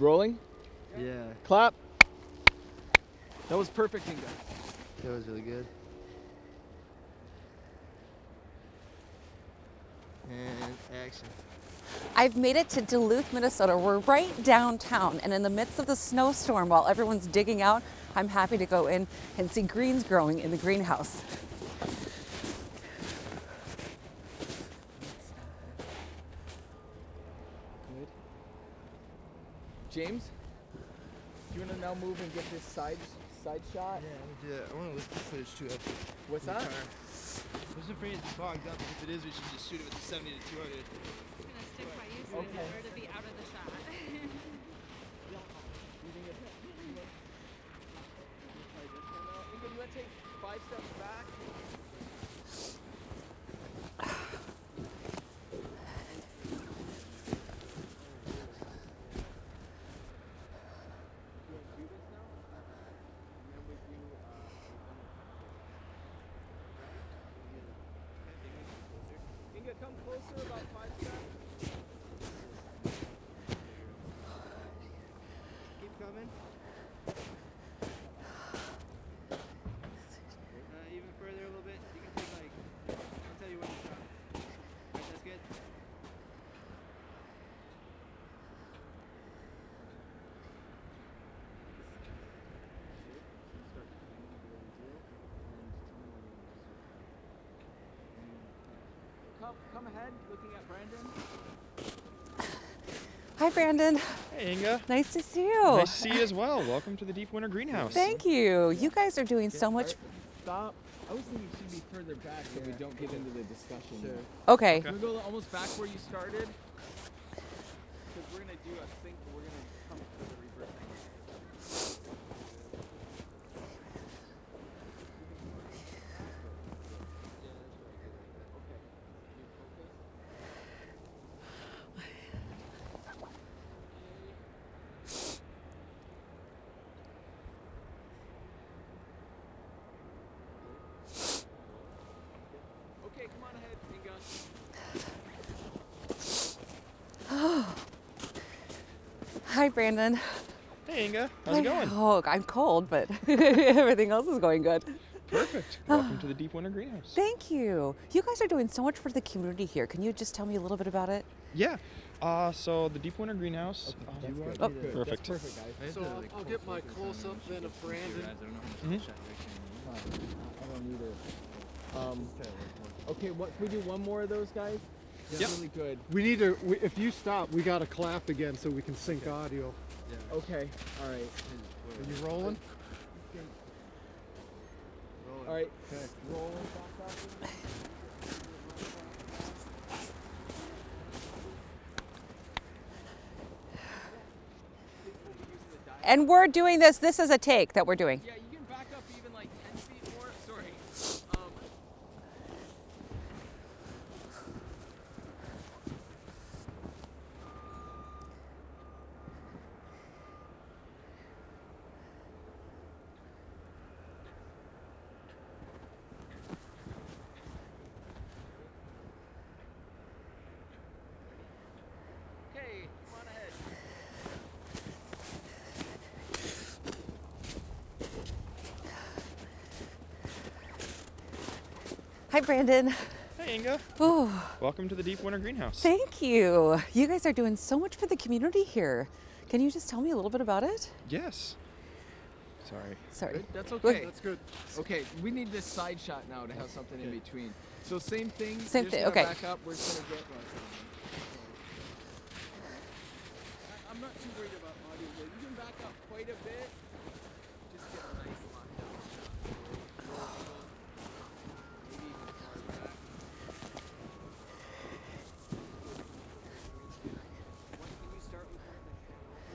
Rolling? Yeah. Clap. That was perfect, Inga. That was really good. And action. I've made it to Duluth, Minnesota. We're right downtown, and in the midst of the snowstorm, while everyone's digging out, I'm happy to go in and see greens growing in the greenhouse. Good. James, do you want to now move and get this side shot? Yeah, I'm gonna do that. I want to listen to footage too. What's that? I was afraid it's fogged up. If it is, we should just shoot it with the 70 to 200. It's gonna stick by you so Okay. or to be out of the shot. Inga, you want to take 5 steps back? Inga, come closer, about 5 steps. Keep coming. Even further a little bit. You can take I'll tell you when to stop. Right, that's good. Come ahead, looking at Brandon. Hi, Brandon. Hey, Inga. Nice to see you. Nice to see you as well. Welcome to the Deep Winter Greenhouse. Thank you. You guys are doing so much. Stop. I was thinking it should be further back so we don't get into the discussion. Sure. Okay. Can we go almost back where you started? Because we're going to do a sync. We're going to come to the reverse. Okay, come on ahead, Inga. Hi, Brandon. Hey, Inga. How's it going? Oh, I'm cold, but everything else is going good. Perfect. Welcome to the Deep Winter Greenhouse. Thank you. You guys are doing so much for the community here. Can you just tell me a little bit about it? Yeah. So the Deep Winter Greenhouse. Oh, perfect. That's perfect, guys. So I'll get my close-up then of Brandon. I don't either. Okay, what can we do? One more of those guys? Yep. Really good. We need to, if you stop, we got to clap again so we can sync audio. Okay, all right. Are you rolling? All right. Okay. Roll back up. And we're doing this. This is a take that we're doing. Yeah, you can back up even like 10 feet more. Sorry. Okay, come on ahead. Hi, Brandon. Hey, Inga. Oh, Welcome to the Deep Winter Greenhouse. thank you. You guys are doing so much for the community here. Can you just tell me a little bit about it? Yes. Sorry. Sorry. That's okay. That's good. Okay, we need this side shot now to have something in between. So same thing. Same you're just thing, gonna okay. Back up. We're just gonna get. I'm not too worried about audio. Here. You can back up quite a bit. Just get a nice lined up shot. Maybe even far back. Can you start with one that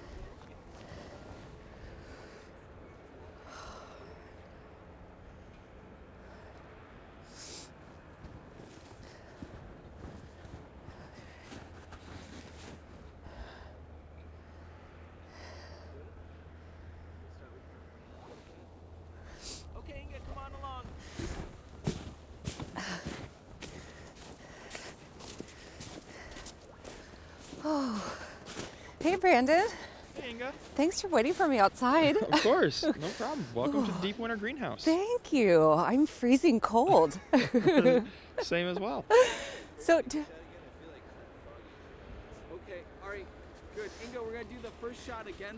Okay, Inga, come on along. Hey, Brandon. Hey, Inga. Thanks for waiting for me outside. Of course. No problem. Welcome to the Deep Winter Greenhouse. Thank you. I'm freezing cold. Same as well. So, Okay, all right, good. Inga, we're gonna do the first shot again